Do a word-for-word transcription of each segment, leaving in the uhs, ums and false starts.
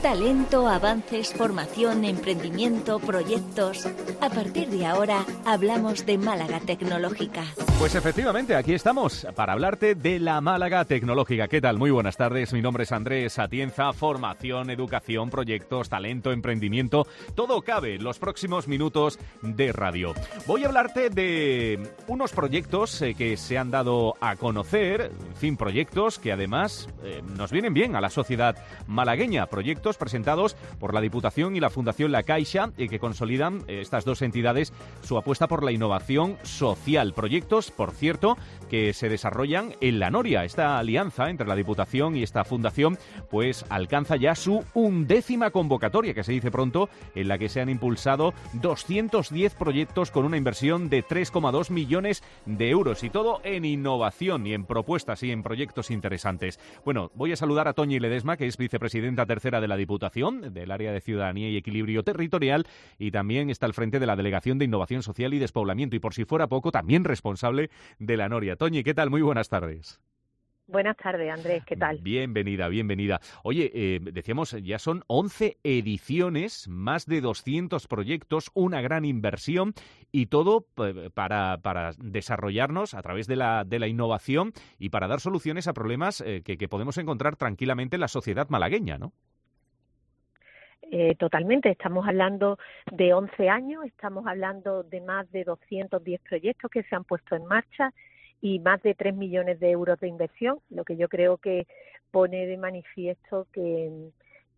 Talento, avances, formación, emprendimiento, proyectos. A partir de ahora hablamos de Málaga Tecnológica. Pues efectivamente, aquí estamos para hablarte de la Málaga Tecnológica. ¿Qué tal? Muy buenas tardes. Mi nombre es Andrés Atienza. Formación, educación, proyectos, talento, emprendimiento. Todo cabe en los próximos minutos de radio. Voy a hablarte de unos proyectos eh, que se han dado a conocer. En fin, proyectos que además eh, nos vienen bien a la sociedad malagueña. Proyectos presentados por la Diputación y la Fundación La Caixa y que consolidan eh, estas dos entidades su apuesta por la innovación social. Proyectos, por cierto, que se desarrollan en La Noria. Esta alianza entre la Diputación y esta fundación pues alcanza ya su undécima convocatoria, que se dice pronto, en la que se han impulsado doscientos diez proyectos con una inversión de tres coma dos millones de euros y todo en innovación y en propuestas y en proyectos interesantes. Bueno, voy a saludar a Toñi Ledesma, que es vicepresidenta tercera de la Diputación, del área de Ciudadanía y Equilibrio Territorial, y también está al frente de la Delegación de Innovación Social y Despoblamiento, y por si fuera poco, también responsable de La Noria. Toñi, ¿qué tal? Muy buenas tardes. Buenas tardes, Andrés, ¿qué tal? Bienvenida, bienvenida. Oye, eh, decíamos, ya son once ediciones, más de doscientos proyectos, una gran inversión y todo eh, para, para desarrollarnos a través de la, de la innovación y para dar soluciones a problemas eh, que, que podemos encontrar tranquilamente en la sociedad malagueña, ¿no? Eh, totalmente, estamos hablando de once años, estamos hablando de más de doscientos diez proyectos que se han puesto en marcha y más de tres millones de euros de inversión, lo que yo creo que pone de manifiesto que,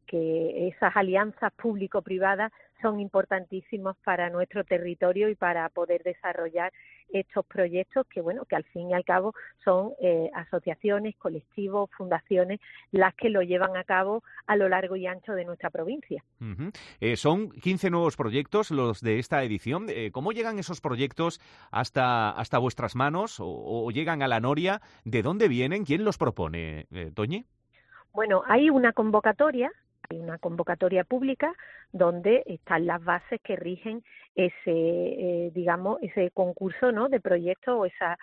que esas alianzas público-privadas son importantísimas para nuestro territorio y para poder desarrollar estos proyectos que, bueno, que al fin y al cabo son eh, asociaciones, colectivos, fundaciones, las que lo llevan a cabo a lo largo y ancho de nuestra provincia. Uh-huh. Eh, son quince nuevos proyectos los de esta edición. Eh, ¿Cómo llegan esos proyectos hasta, hasta vuestras manos o, o llegan a La Noria? ¿De dónde vienen? ¿Quién los propone, eh, Toñi? Bueno, hay una convocatoria Hay una convocatoria pública donde están las bases que rigen ese, eh, digamos, ese concurso, ¿no?, de proyectos o esa,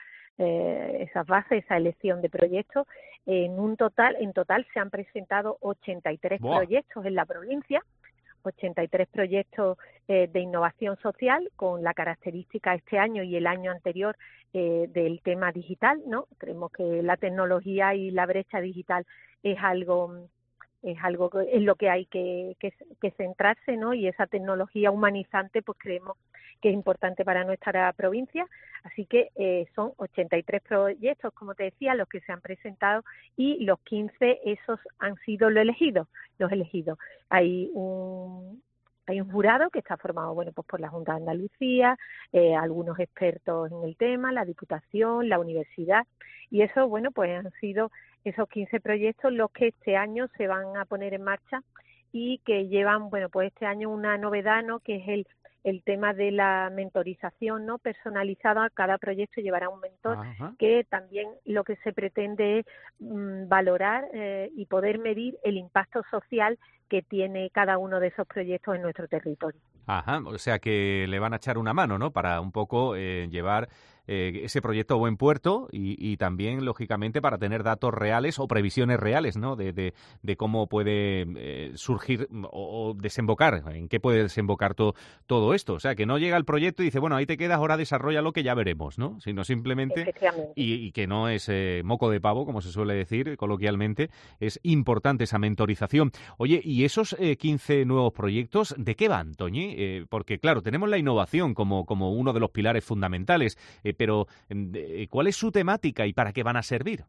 eh, esas bases, esa elección de proyectos. En un total, en total se han presentado ochenta y tres ¡Buah! Proyectos en la provincia, ochenta y tres proyectos eh, de innovación social con la característica este año y el año anterior eh, del tema digital, ¿no? Creemos que la tecnología y la brecha digital es algo es algo que es lo que hay que, que, que centrarse, ¿no? Y esa tecnología humanizante, pues creemos que es importante para nuestra provincia. Así que eh, son ochenta y tres proyectos, como te decía, los que se han presentado y los quince, esos han sido los elegidos. Los elegidos. Hay un Hay un jurado que está formado, bueno, pues por la Junta de Andalucía, eh, algunos expertos en el tema, la Diputación, la Universidad, y eso, bueno, pues han sido esos quince proyectos los que este año se van a poner en marcha y que llevan, bueno, pues este año una novedad, ¿no?, que es el el tema de la mentorización, ¿no?, personalizada. Cada proyecto llevará un mentor. Ajá. Que también lo que se pretende es mmm, valorar eh, y poder medir el impacto social que tiene cada uno de esos proyectos en nuestro territorio. Ajá, o sea que le van a echar una mano, ¿no?, para un poco eh, llevar eh, ese proyecto a buen puerto y, y también, lógicamente, para tener datos reales o previsiones reales, ¿no?, de, de, de cómo puede eh, surgir o, o desembocar, en qué puede desembocar to, todo esto. O sea, que no llega el proyecto y dice, bueno, ahí te quedas, ahora desarrolla lo que ya veremos, ¿no?, sino simplemente, y, y que no es eh, moco de pavo, como se suele decir coloquialmente, es importante esa mentorización. Oye, ¿y esos eh, quince nuevos proyectos, de qué van, Toñi? Eh, porque, claro, tenemos la innovación como, como uno de los pilares fundamentales, eh, pero eh, ¿cuál es su temática y para qué van a servir?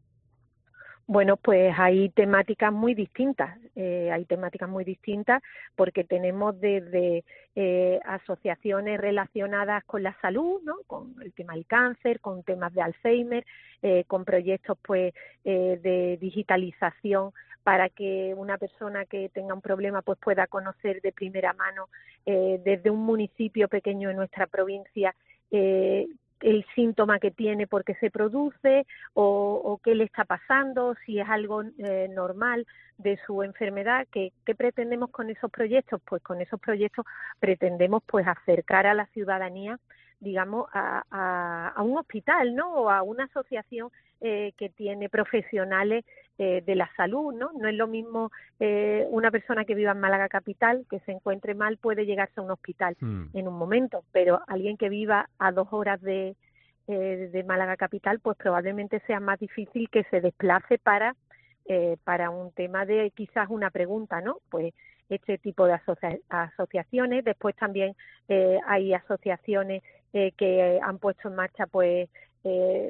Bueno, pues hay temáticas muy distintas, eh, hay temáticas muy distintas porque tenemos desde eh, asociaciones relacionadas con la salud, ¿no?, con el tema del cáncer, con temas de Alzheimer, eh, con proyectos pues eh, de digitalización para que una persona que tenga un problema pues pueda conocer de primera mano eh, desde un municipio pequeño en nuestra provincia eh, el síntoma que tiene, por qué se produce o, o qué le está pasando, si es algo eh, normal de su enfermedad. ¿Qué, qué pretendemos con esos proyectos? Pues con esos proyectos pretendemos pues acercar a la ciudadanía, digamos, a, a, a un hospital, ¿no?, o a una asociación eh, que tiene profesionales eh, de la salud, ¿no? No es lo mismo eh, una persona que viva en Málaga capital, que se encuentre mal, puede llegarse a un hospital mm. en un momento, pero alguien que viva a dos horas de, eh, de Málaga capital, pues probablemente sea más difícil que se desplace para, eh, para un tema de quizás una pregunta, ¿no? Pues este tipo de asocia- asociaciones. Después también eh, hay asociaciones eh, que han puesto en marcha pues eh,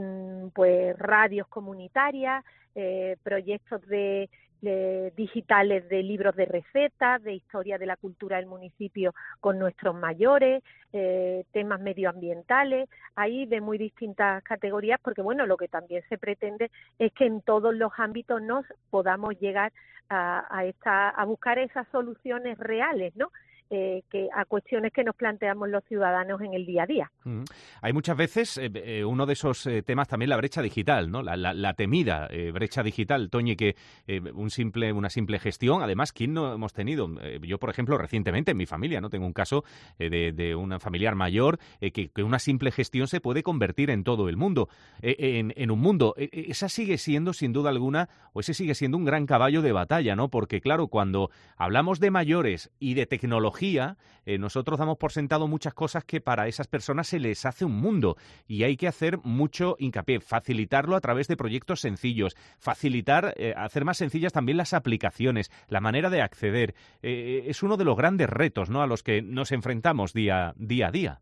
pues radios comunitarias, eh, proyectos de, de digitales de libros de recetas, de historia de la cultura del municipio con nuestros mayores, eh, temas medioambientales, ahí de muy distintas categorías, porque bueno, lo que también se pretende es que en todos los ámbitos nos podamos llegar a, a, esta, a buscar esas soluciones reales, ¿no? Eh, que a cuestiones que nos planteamos los ciudadanos en el día a día. Mm. Hay muchas veces eh, eh, uno de esos eh, temas también la brecha digital, ¿no? La, la, la temida eh, brecha digital, Toñi, que eh, un simple, una simple gestión, además, ¿quién no hemos tenido? Eh, yo, por ejemplo, recientemente en mi familia, ¿no? Tengo un caso eh, de, de un familiar mayor eh, que, que una simple gestión se puede convertir en todo el mundo, eh, en, en un mundo. Eh, esa sigue siendo, sin duda alguna, o ese sigue siendo un gran caballo de batalla, ¿no? Porque, claro, cuando hablamos de mayores y de tecnología, Eh, nosotros damos por sentado muchas cosas que para esas personas se les hace un mundo y hay que hacer mucho hincapié, facilitarlo a través de proyectos sencillos, facilitar, eh, hacer más sencillas también las aplicaciones, la manera de acceder. Eh, es uno de los grandes retos, ¿no?, a los que nos enfrentamos día, día a día.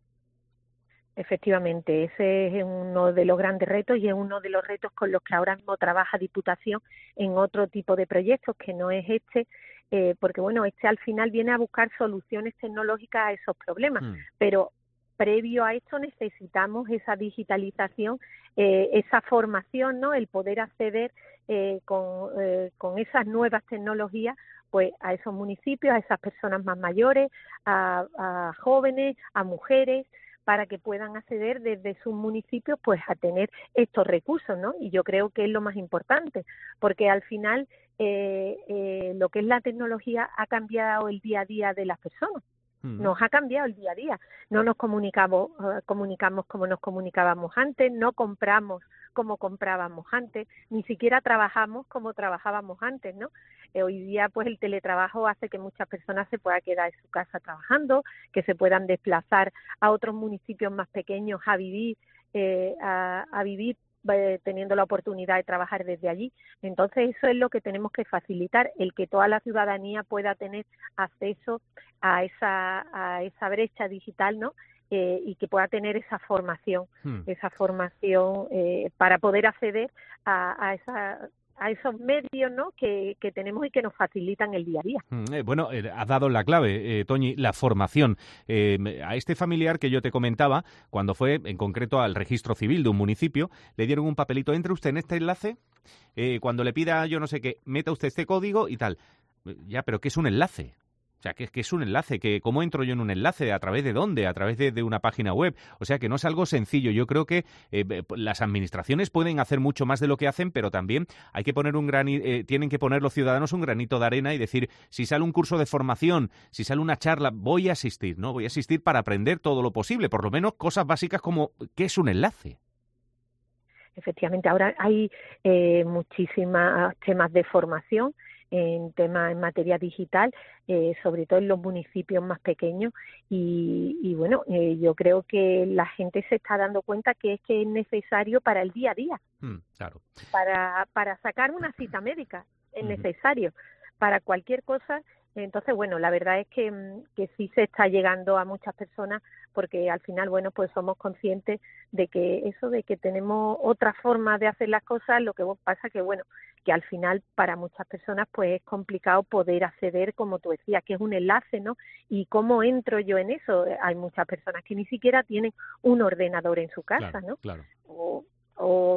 Efectivamente, ese es uno de los grandes retos y es uno de los retos con los que ahora mismo trabaja Diputación en otro tipo de proyectos que no es este, eh, porque bueno, este al final viene a buscar soluciones tecnológicas a esos problemas, mm. pero previo a esto necesitamos esa digitalización, eh, esa formación, ¿no? El poder acceder eh, con, eh, con esas nuevas tecnologías pues a esos municipios, a esas personas más mayores, a, a jóvenes, a mujeres, para que puedan acceder desde sus municipios pues a tener estos recursos, ¿no? Y yo creo que es lo más importante, porque al final eh, eh, lo que es la tecnología ha cambiado el día a día de las personas. Nos ha cambiado el día a día. No nos comunicamos, uh, comunicamos como nos comunicábamos antes, no compramos como comprábamos antes, ni siquiera trabajamos como trabajábamos antes, ¿no? Eh, hoy día, pues, el teletrabajo hace que muchas personas se puedan quedar en su casa trabajando, que se puedan desplazar a otros municipios más pequeños a vivir, eh, a, a vivir eh, teniendo la oportunidad de trabajar desde allí. Entonces, eso es lo que tenemos que facilitar, el que toda la ciudadanía pueda tener acceso a esa, a esa brecha digital, ¿no? Eh, y que pueda tener esa formación, hmm. esa formación eh, para poder acceder a, a esa a esos medios, ¿no?, que, que tenemos y que nos facilitan el día a día. Eh, bueno, eh, has dado la clave, eh, Toñi, la formación. Eh, a este familiar que yo te comentaba, cuando fue en concreto al registro civil de un municipio, le dieron un papelito, entre usted en este enlace, eh, cuando le pida yo no sé qué, meta usted este código y tal. Ya, pero ¿qué es un enlace? O sea, que, que es un enlace, que ¿cómo entro yo en un enlace? ¿A través de dónde? ¿A través de, de una página web? O sea, que no es algo sencillo. Yo creo que eh, las administraciones pueden hacer mucho más de lo que hacen, pero también hay que poner un gran, eh, tienen que poner los ciudadanos un granito de arena y decir, si sale un curso de formación, si sale una charla, voy a asistir, ¿no? Voy a asistir para aprender todo lo posible, por lo menos cosas básicas como ¿qué es un enlace? Efectivamente, ahora hay eh, muchísimos temas de formación en temas en materia digital, eh, sobre todo en los municipios más pequeños y, y bueno, eh, yo creo que la gente se está dando cuenta que es que es necesario para el día a día, mm, claro. para, para sacar una cita médica, es uh-huh. necesario, para cualquier cosa. Entonces, bueno, la verdad es que, que sí se está llegando a muchas personas porque al final, bueno, pues somos conscientes de que eso, de que tenemos otra forma de hacer las cosas, lo que pasa que, bueno, que al final para muchas personas pues es complicado poder acceder, como tú decías, que es un enlace, ¿no? ¿Y cómo entro yo en eso? Hay muchas personas que ni siquiera tienen un ordenador en su casa, claro, ¿no? Claro. O, o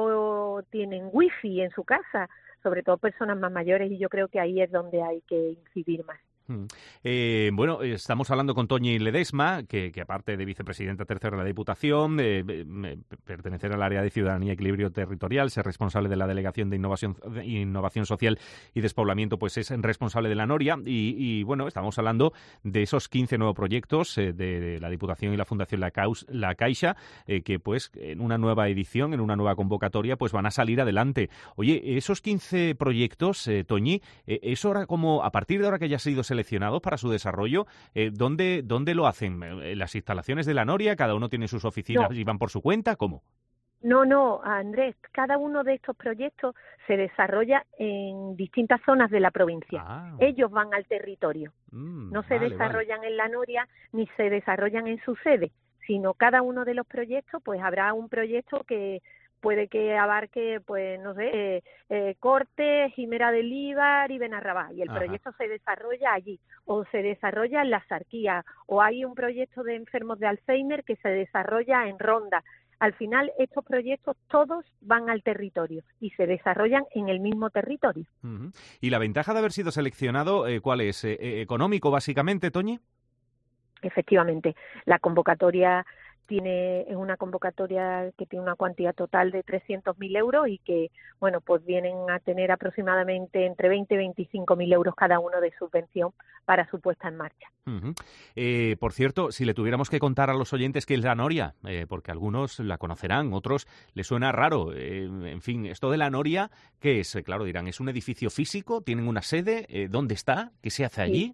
no tienen wifi en su casa, sobre todo personas más mayores, y yo creo que ahí es donde hay que incidir más. Eh, bueno, estamos hablando con Toñi Ledesma, que, que aparte de vicepresidenta tercera de la Diputación, eh, eh, pertenecer al área de Ciudadanía y Equilibrio Territorial, ser responsable de la Delegación de Innovación, de Innovación Social y Despoblamiento, pues es responsable de la Noria. Y, y bueno, estamos hablando de esos quince nuevos proyectos eh, de, de la Diputación y la Fundación La, Caus, La Caixa, eh, que pues en una nueva edición, en una nueva convocatoria, pues van a salir adelante. Oye, esos quince proyectos, eh, Toñi, eh, eso ahora como, a partir de ahora que haya sido seleccionado para su desarrollo, eh, ¿dónde, ¿dónde lo hacen? ¿En las instalaciones de la Noria? ¿Cada uno tiene sus oficinas no. y van por su cuenta? ¿Cómo? No, no, Andrés, cada uno de estos proyectos se desarrolla en distintas zonas de la provincia. Ah. Ellos van al territorio. Mm, no se vale, desarrollan vale. en la Noria ni se desarrollan en su sede, sino cada uno de los proyectos, pues habrá un proyecto que puede que abarque, pues, no sé, eh, eh, Cortes, Jimera del Líbar y Benarrabá, y el Ajá. proyecto se desarrolla allí, o se desarrolla en la Sarquía, o hay un proyecto de enfermos de Alzheimer que se desarrolla en Ronda. Al final, estos proyectos todos van al territorio y se desarrollan en el mismo territorio. Uh-huh. ¿Y la ventaja de haber sido seleccionado, eh, cuál es? Eh, ¿Económico, básicamente, Toñi? Efectivamente, la convocatoria tiene es una convocatoria que tiene una cuantía total de trescientos mil euros y que, bueno, pues vienen a tener aproximadamente entre veinte y veinticinco mil euros cada uno de subvención para su puesta en marcha. Uh-huh. Eh, por cierto, si le tuviéramos que contar a los oyentes qué es la Noria, eh, porque algunos la conocerán, otros les suena raro. Eh, en fin, esto de la Noria, ¿qué es? Eh, claro, dirán, ¿es un edificio físico? ¿Tienen una sede? Eh, ¿Dónde está? ¿Qué se hace allí? Sí.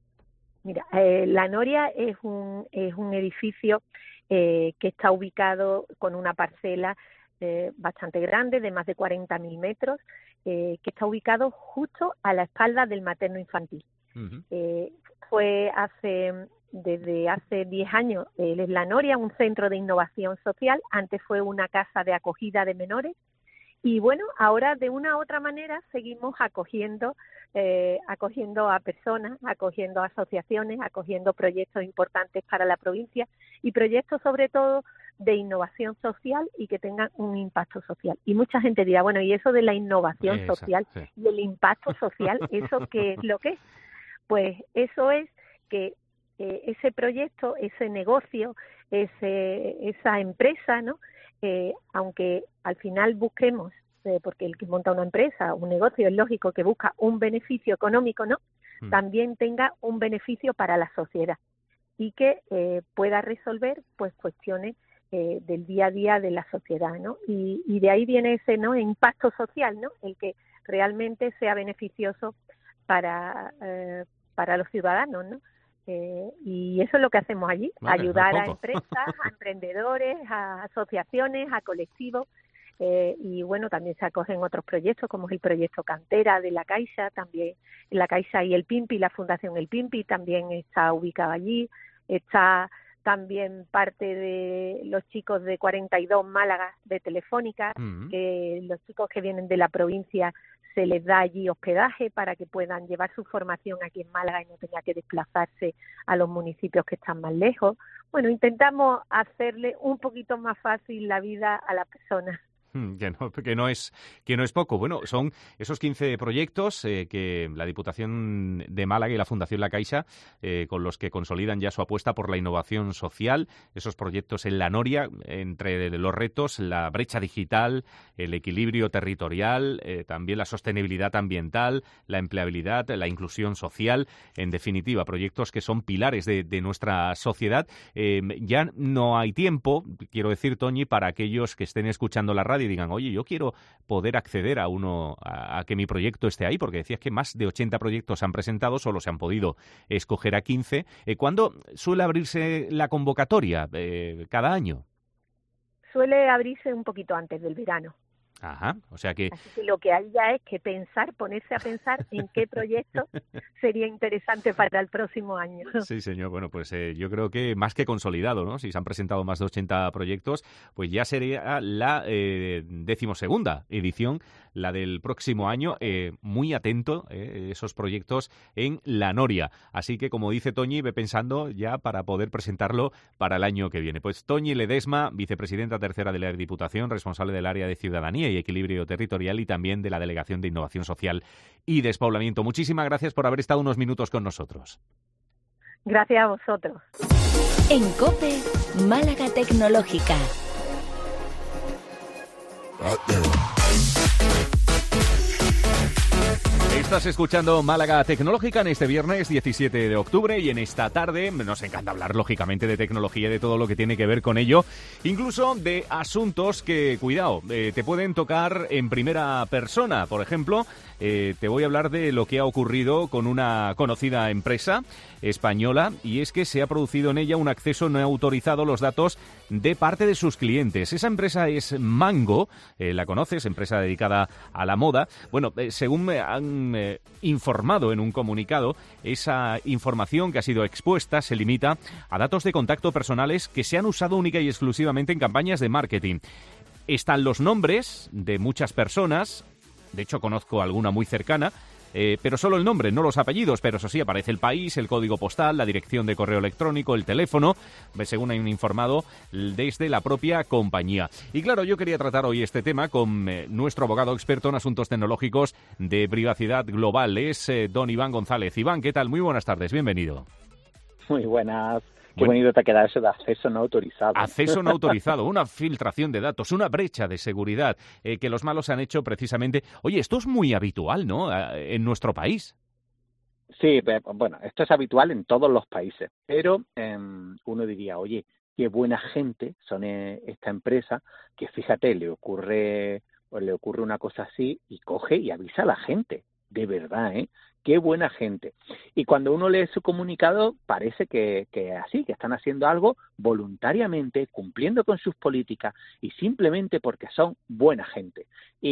Mira, eh, la Noria es un, es un edificio eh, que está ubicado con una parcela eh, bastante grande, de más de cuarenta mil metros, eh, que está ubicado justo a la espalda del materno infantil. Uh-huh. Eh, fue hace, desde hace diez años, eh, la Noria, un centro de innovación social, antes fue una casa de acogida de menores, y bueno, ahora de una u otra manera seguimos acogiendo eh, acogiendo a personas, acogiendo a asociaciones, acogiendo proyectos importantes para la provincia y proyectos sobre todo de innovación social y que tengan un impacto social. Y mucha gente dirá, bueno, ¿y eso de la innovación Exacto, social sí. y el impacto social, eso qué es lo que es? Pues eso es que eh, ese proyecto, ese negocio, ese, esa empresa, ¿no? Eh, aunque al final busquemos, eh, porque el que monta una empresa, un negocio, es lógico que busca un beneficio económico, ¿no? Mm. También tenga un beneficio para la sociedad y que eh, pueda resolver pues cuestiones eh, del día a día de la sociedad, ¿no? Y, y de ahí viene ese, ¿no?, impacto social, ¿no? El que realmente sea beneficioso para, eh, para los ciudadanos, ¿no? Eh, y eso es lo que hacemos allí, vale, ayudar a empresas, a emprendedores, a asociaciones, a colectivos, eh, y bueno, también se acogen otros proyectos como es el proyecto Cantera de la Caixa, también la Caixa y el Pimpi, la Fundación El Pimpi también está ubicada allí, está también parte de los chicos de cuarenta y dos Málaga de Telefónica, uh-huh. que los chicos que vienen de la provincia se les da allí hospedaje para que puedan llevar su formación aquí en Málaga y no tenga que desplazarse a los municipios que están más lejos. Bueno, intentamos hacerle un poquito más fácil la vida a las personas. Que no, que no es que no es poco. Bueno, son esos quince proyectos eh, que la Diputación de Málaga y la Fundación La Caixa, eh, con los que consolidan ya su apuesta por la innovación social, esos proyectos en la Noria, entre los retos, la brecha digital, el equilibrio territorial, eh, también la sostenibilidad ambiental, la empleabilidad, la inclusión social, en definitiva, proyectos que son pilares de, de nuestra sociedad. Eh, ya no hay tiempo, quiero decir, Toñi, para aquellos que estén escuchando la radio y digan, oye, yo quiero poder acceder a uno, a, a que mi proyecto esté ahí, porque decías que más de ochenta proyectos se han presentado, solo se han podido escoger a quince. Eh, ¿Cuándo suele abrirse la convocatoria? Eh, ¿Cada año? Suele abrirse un poquito antes del verano. Ajá, o sea que... Así que lo que hay ya es que pensar, ponerse a pensar en qué proyecto sería interesante para el próximo año. Sí, señor. Bueno, pues eh, yo creo que más que consolidado, ¿no? Si se han presentado más de ochenta proyectos, pues ya sería la eh, decimosegunda edición la del próximo año. Eh, muy atento, eh, esos proyectos en La Noria. Así que, como dice Toñi, ve pensando ya para poder presentarlo para el año que viene. Pues Toñi Ledesma, vicepresidenta tercera de la Diputación, responsable del área de Ciudadanía y Equilibrio Territorial y también de la Delegación de Innovación Social y Despoblamiento. Muchísimas gracias por haber estado unos minutos con nosotros. Gracias a vosotros. En COPE, Málaga Tecnológica. Estás escuchando Málaga Tecnológica en este viernes diecisiete de octubre y en esta tarde nos encanta hablar lógicamente de tecnología y de todo lo que tiene que ver con ello, incluso de asuntos que, cuidado, eh, te pueden tocar en primera persona. Por ejemplo, eh, te voy a hablar de lo que ha ocurrido con una conocida empresa española y es que se ha producido en ella un acceso no autorizado a los datos de parte de sus clientes. Esa empresa es Mango, eh, la conoces, empresa dedicada a la moda. Bueno, eh, según me han eh, informado en un comunicado, esa información que ha sido expuesta se limita a datos de contacto personales que se han usado única y exclusivamente en campañas de marketing. Están los nombres de muchas personas, de hecho conozco alguna muy cercana, Eh, pero solo el nombre, no los apellidos, pero eso sí, aparece el país, el código postal, la dirección de correo electrónico, el teléfono, según hay un informado desde la propia compañía. Y claro, yo quería tratar hoy este tema con eh, nuestro abogado experto en asuntos tecnológicos de privacidad global, es eh, don Iván González. Iván, ¿qué tal? Muy buenas tardes, bienvenido. Muy buenas. Qué Bueno, bonito te ha quedado eso de acceso no autorizado. Acceso no autorizado, una filtración de datos, una brecha de seguridad eh, que los malos han hecho precisamente. Oye, esto es muy habitual, ¿no?, en nuestro país. Sí, bueno, esto es habitual en todos los países, pero eh, uno diría, oye, qué buena gente son eh, esta empresa, que fíjate, le ocurre, o le ocurre una cosa así y coge y avisa a la gente. De verdad, ¿eh? Qué buena gente. Y cuando uno lee su comunicado, parece que, que así, que están haciendo algo voluntariamente, cumpliendo con sus políticas y simplemente porque son buena gente.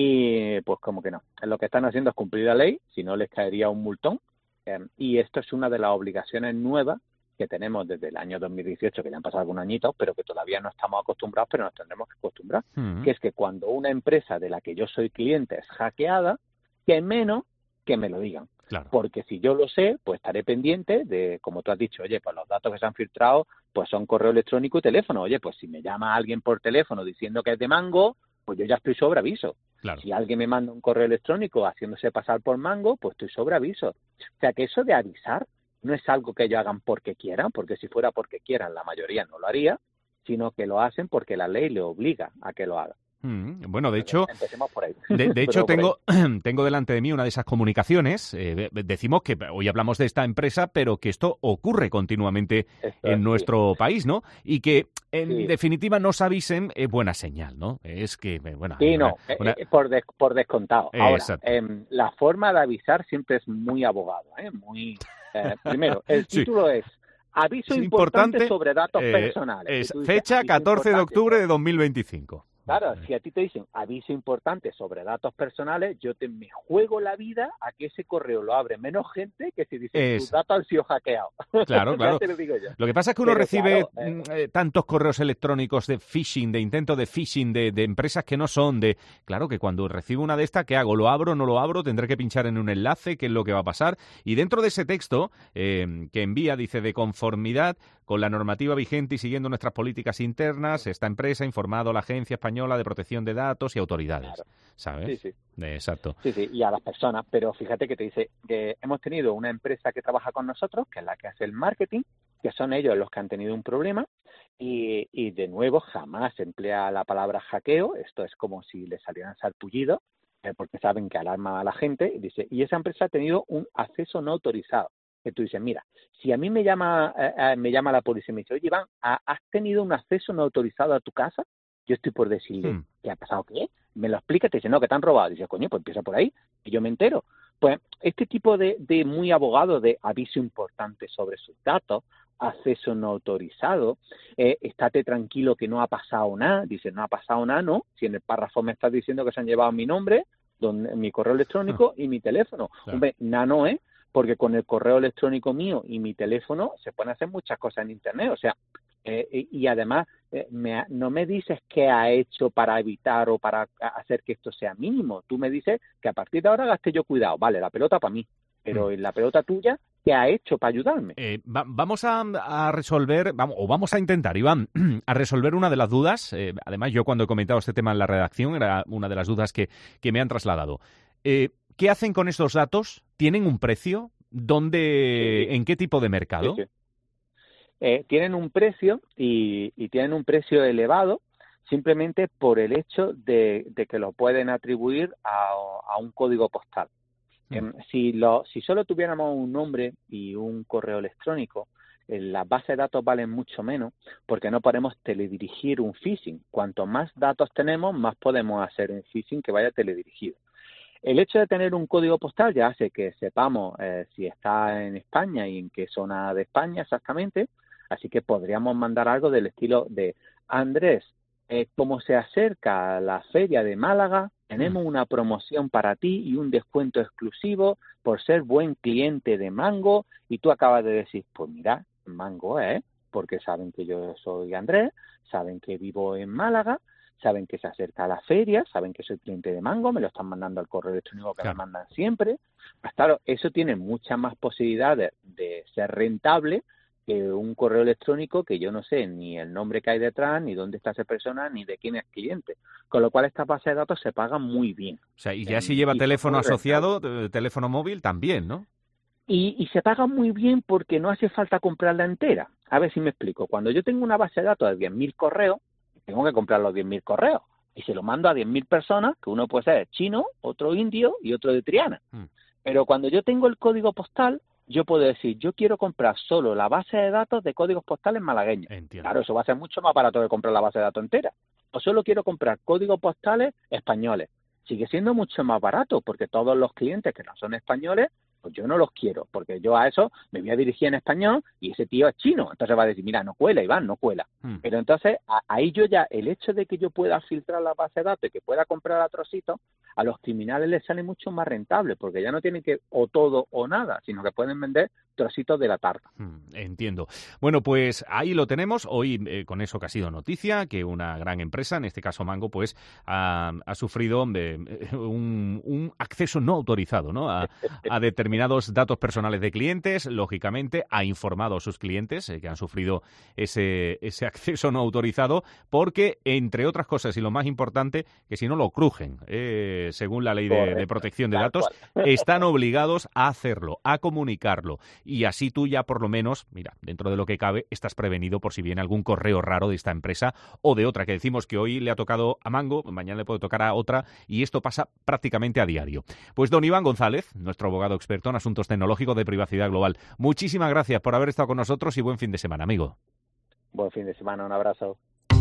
Y pues como que no. Lo que están haciendo es cumplir la ley, si no les caería un multón. Eh, y esto es una de las obligaciones nuevas que tenemos desde el año dos mil dieciocho, que ya han pasado algunos añitos, pero que todavía no estamos acostumbrados, pero nos tendremos que acostumbrar. Uh-huh. Que es que cuando una empresa de la que yo soy cliente es hackeada, que menos que me lo digan. Claro. Porque si yo lo sé, pues estaré pendiente de, como tú has dicho, oye, pues los datos que se han filtrado, pues son correo electrónico y teléfono. Oye, pues si me llama alguien por teléfono diciendo que es de Mango, pues yo ya estoy sobre aviso. Claro. Si alguien me manda un correo electrónico haciéndose pasar por Mango, pues estoy sobre aviso. O sea, que eso de avisar no es algo que ellos hagan porque quieran, porque si fuera porque quieran, la mayoría no lo haría, sino que lo hacen porque la ley le obliga a que lo hagan. Bueno, de hecho, empecemos por ahí. De, de hecho tengo, tengo delante de mí una de esas comunicaciones. Eh, decimos que hoy hablamos de esta empresa, pero que esto ocurre continuamente esto, en nuestro sí. país, ¿no? Y que, en sí. definitiva, nos avisen es buena señal, ¿no? Es que, bueno... Sí, una, no, una... Eh, por, des, por descontado. Ahora, Exacto. eh, la forma de avisar siempre es muy abogado, ¿eh? Muy... Eh, primero, el título sí. es... Aviso es importante, importante sobre datos eh, personales. Es fecha catorce de octubre de dos mil veinticinco. Claro, si a ti te dicen aviso importante sobre datos personales, yo te me juego la vida a que ese correo lo abre menos gente que si dicen es... tus datos han sido hackeados. Claro, claro. te lo digo yo. Lo que pasa es que uno Pero, recibe claro, eh... tantos correos electrónicos de phishing, de intento de phishing, de, de empresas que no son de... Claro que cuando recibo una de estas, ¿qué hago? ¿Lo abro, no lo abro? ¿Tendré que pinchar en un enlace? ¿Qué es lo que va a pasar? Y dentro de ese texto eh, que envía, dice, de conformidad con la normativa vigente y siguiendo nuestras políticas internas, esta empresa ha informado a la Agencia Española de Protección de Datos y autoridades, claro. ¿sabes? Sí, sí. Exacto. Sí, sí, y a las personas, pero fíjate que te dice que hemos tenido una empresa que trabaja con nosotros, que es la que hace el marketing, que son ellos los que han tenido un problema, y, y de nuevo jamás emplea la palabra hackeo, esto es como si le salieran sarpullidos, eh, porque saben que alarma a la gente, y dice, y esa empresa ha tenido un acceso no autorizado. Que tú dices, mira, si a mí me llama eh, me llama la policía y me dice, oye, Iván, ¿has tenido un acceso no autorizado a tu casa? Yo estoy por decirle, hmm. ¿qué ha pasado? ¿Qué? Me lo explica, te dice, no, que te han robado. Dice, coño, pues empieza por ahí, y yo me entero. Pues este tipo de, de muy abogado de aviso importante sobre sus datos, acceso no autorizado, eh, estate tranquilo que no ha pasado nada. Dice, no ha pasado nada, no. Si en el párrafo me estás diciendo que se han llevado mi nombre, donde, mi correo electrónico y mi teléfono. Claro. Hombre, nada no es. Porque con el correo electrónico mío y mi teléfono se pueden hacer muchas cosas en Internet. O sea, Eh, y, y además, eh, me ha, no me dices qué ha hecho para evitar o para hacer que esto sea mínimo. Tú me dices que a partir de ahora gaste yo cuidado. Vale, la pelota para mí, pero en la pelota tuya, ¿qué ha hecho para ayudarme? Eh, va, vamos a, a resolver, vamos, o vamos a intentar, Iván, a resolver una de las dudas. Eh, además, yo cuando he comentado este tema en la redacción, era una de las dudas que, que me han trasladado. Eh, ¿Qué hacen con estos datos? ¿Tienen un precio? ¿Dónde, sí. ¿En qué tipo de mercado? Sí, sí. Eh, tienen un precio y, y tienen un precio elevado simplemente por el hecho de, de que lo pueden atribuir a, a un código postal. Mm. Eh, si, lo, si solo tuviéramos un nombre y un correo electrónico, eh, las bases de datos valen mucho menos porque no podemos teledirigir un phishing. Cuanto más datos tenemos, más podemos hacer un phishing que vaya teledirigido. El hecho de tener un código postal ya hace que sepamos eh, si está en España y en qué zona de España exactamente. Así que podríamos mandar algo del estilo de Andrés, eh, como se acerca a la feria de Málaga, tenemos una promoción para ti y un descuento exclusivo por ser buen cliente de Mango. Y tú acabas de decir, pues mira, Mango es, ¿eh? Porque saben que yo soy Andrés, saben que vivo en Málaga, saben que se acerca a la feria, saben que soy cliente de Mango, me lo están mandando al correo electrónico que claro. me mandan siempre. Pues claro, eso tiene muchas más posibilidades de ser rentable que un correo electrónico que yo no sé ni el nombre que hay detrás, ni dónde está esa persona, ni de quién es cliente. Con lo cual, esta base de datos se paga muy bien. O sea, y ya en, si lleva teléfono asociado, rentable. Teléfono móvil también, ¿no? Y, y se paga muy bien porque no hace falta comprarla entera. A ver si me explico. Cuando yo tengo una base de datos de diez mil correos, tengo que comprar los diez mil correos. Y se lo mando a diez mil personas, que uno puede ser chino, otro indio y otro de Triana. Mm. Pero cuando yo tengo el código postal, yo puedo decir, yo quiero comprar solo la base de datos de códigos postales malagueños. Entiendo. Claro, eso va a ser mucho más barato que comprar la base de datos entera. O solo quiero comprar códigos postales españoles. Sigue siendo mucho más barato, porque todos los clientes que no son españoles, pues yo no los quiero, porque yo a eso me voy a dirigir en español y ese tío es chino. Entonces va a decir, mira, no cuela, Iván, no cuela. Hmm. Pero entonces, a, ahí yo ya, el hecho de que yo pueda filtrar la base de datos y que pueda comprar a trocitos, a los criminales les sale mucho más rentable, porque ya no tienen que o todo o nada, sino que pueden vender trocitos de la tarta. Hmm, entiendo. Bueno, pues ahí lo tenemos. Hoy, eh, con eso que ha sido noticia, que una gran empresa, en este caso Mango, pues ha, ha sufrido eh, un, un acceso no autorizado, ¿no? A, a determinados datos personales de clientes. Lógicamente, ha informado a sus clientes eh, que han sufrido ese, ese acceso no autorizado, porque, entre otras cosas, y lo más importante, que si no lo crujen, eh, según la ley de, de protección de datos, están obligados a hacerlo, a comunicarlo. Y así tú ya por lo menos, mira, dentro de lo que cabe, estás prevenido por si viene algún correo raro de esta empresa o de otra, que decimos que hoy le ha tocado a Mango, mañana le puede tocar a otra, y esto pasa prácticamente a diario. Pues don Iván González, nuestro abogado experto en asuntos tecnológicos de privacidad global, muchísimas gracias por haber estado con nosotros y buen fin de semana, amigo. Buen fin de semana, un abrazo.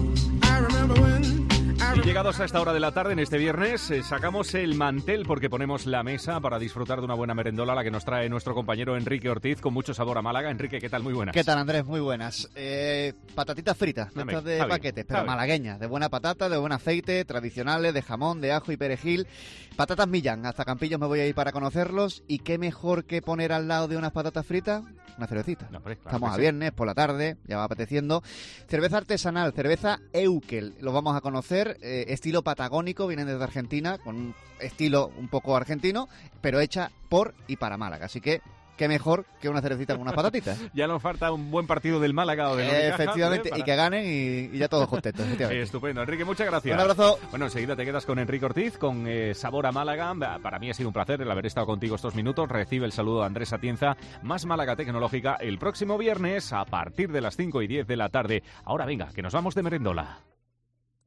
Y llegados a esta hora de la tarde, en este viernes, eh, sacamos el mantel porque ponemos la mesa para disfrutar de una buena merendola, la que nos trae nuestro compañero Enrique Ortiz, con mucho sabor a Málaga. Enrique, ¿qué tal? Muy buenas. ¿Qué tal, Andrés? Muy buenas. Eh, patatitas fritas, de estas de paquetes, pero malagueñas, de buena patata, de buen aceite, tradicionales, de jamón, de ajo y perejil. Patatas Millán, hasta Campillos me voy a ir para conocerlos. ¿Y qué mejor que poner al lado de unas patatas fritas? Una cervecita. No, hombre, claro. Estamos a viernes, por la tarde, ya va apeteciendo. Cerveza artesanal, cerveza Eukel, lo vamos a conocer. Eh, estilo patagónico, vienen desde Argentina, con un estilo un poco argentino, pero hecha por y para Málaga. Así que, qué mejor que una cervecita con unas patatitas. Ya nos falta un buen partido del Málaga o del eh, Efectivamente, para... y que ganen y, y ya todos contentos. Eh, estupendo. Enrique, muchas gracias. Un abrazo. Bueno, enseguida te quedas con Enrique Ortiz, con eh, Sabor a Málaga. Para mí ha sido un placer el haber estado contigo estos minutos. Recibe el saludo de Andrés Atienza. Más Málaga Tecnológica el próximo viernes a partir de las cinco y diez de la tarde. Ahora venga, que nos vamos de merendola.